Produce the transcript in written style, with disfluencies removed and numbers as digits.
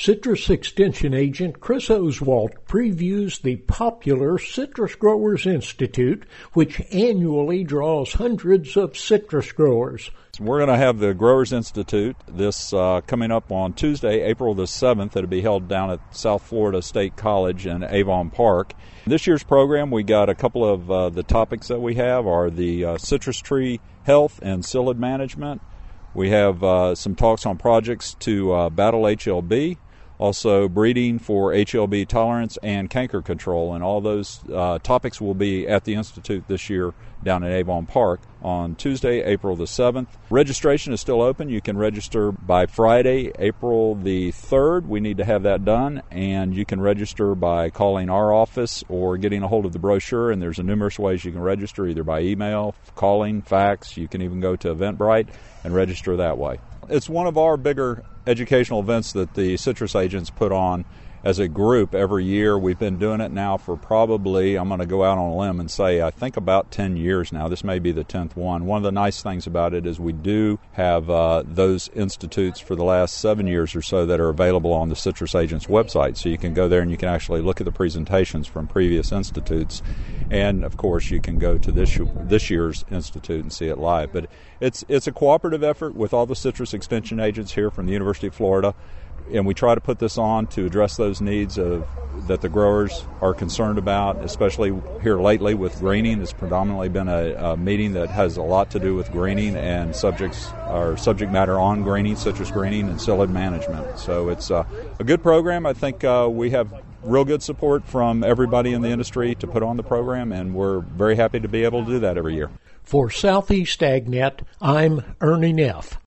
Citrus Extension Agent Chris Oswalt previews the popular Citrus Growers Institute, which annually draws hundreds of citrus growers. We're going to have the Growers Institute this coming up on Tuesday, April the 7th. It'll be held down at South Florida State College in Avon Park. This year's program, we got a couple of the topics that we have are the citrus tree health and psyllid management. We have some talks on projects to battle HLB, also breeding for HLB tolerance and canker control, and all those topics will be at the Institute this year down in Avon Park on Tuesday, April the 7th. Registration is still open. You can register by Friday, April the 3rd. We need to have that done, and you can register by calling our office or getting a hold of the brochure, and there's numerous ways you can register, either by email, calling, fax. You can even go to Eventbrite and register that way. It's one of our bigger educational events that the citrus agents put on as a group every year. We've been doing it now for probably, I'm going to go out on a limb and say, I think about 10 years now. This may be the 10th one. One of the nice things about it is we do have those institutes for the last 7 years or so that are available on the Citrus Agents website. So you can go there and you can actually look at the presentations from previous institutes. And, of course, you can go to this year's institute and see it live. But it's a cooperative effort with all the citrus extension agents here from the University of Florida. And we try to put this on to address those needs that the growers are concerned about, especially here lately with greening. It's predominantly been a meeting that has a lot to do with greening and subject matter on greening, citrus greening, and psyllid management. So it's a good program. I think we have real good support from everybody in the industry to put on the program, and we're very happy to be able to do that every year. For Southeast AgNet, I'm Ernie Neff.